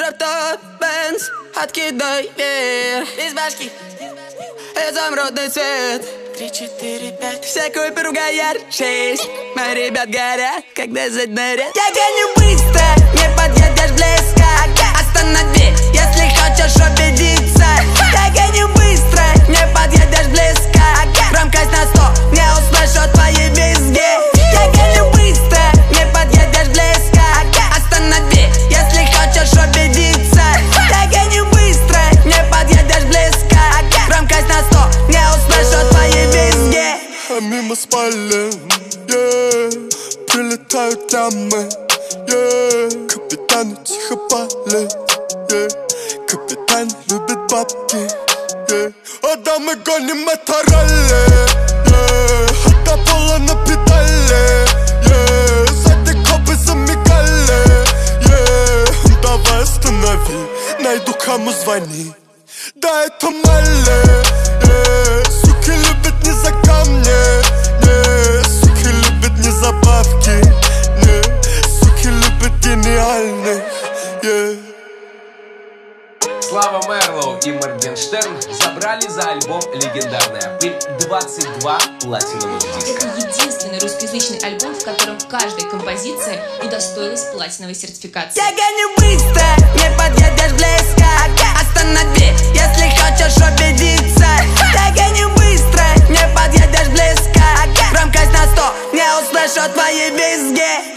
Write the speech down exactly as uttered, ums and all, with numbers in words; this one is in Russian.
авто, Бенз, откидай вверх из башки, изумрудный цвет. Три, четыре, пять. Все купи, ругаяр. Шесть. Мои ребят горят, когда заднарят. Я гоню быстро, не подъедешь близко. Останови, если хочешь убедиться. Я гоню быстро, не подъедешь близко. Громкость на сто, не услышу твои визги. Я гоню быстро, не подъедешь близко. Останови, если хочешь убедиться. Я гоню быстро, не подъедешь близко. Громкость на сто, не услышу твои визги. А мимо спален, yeah. Прилетают дамы, yeah. Капитаны тихо палят, yeah. Капитан любит бабки, yeah. А дамы гоним это ралли, yeah. От до пола на педали, yeah. Сзади копы замигали, yeah. Давай останови, найду кому звони. Да, это Малли, yeah. Суки любят не за камни, yeah. Суки любят не за бабки, yeah. Суки любят гениальных, yeah. Слава Мэрлоу и Моргенштерн забрали за альбом «Легендарная пыль» двадцать два платиновых диска. Это единственный русскоязычный альбом, в котором каждая композиция удостоилась платиновой сертификации. Я гоню быстро, не подъедешь близко. Останови, если хочешь убедиться. Я гоню быстро, не подъедешь близко. Громкость на сто, не услышу твои визги.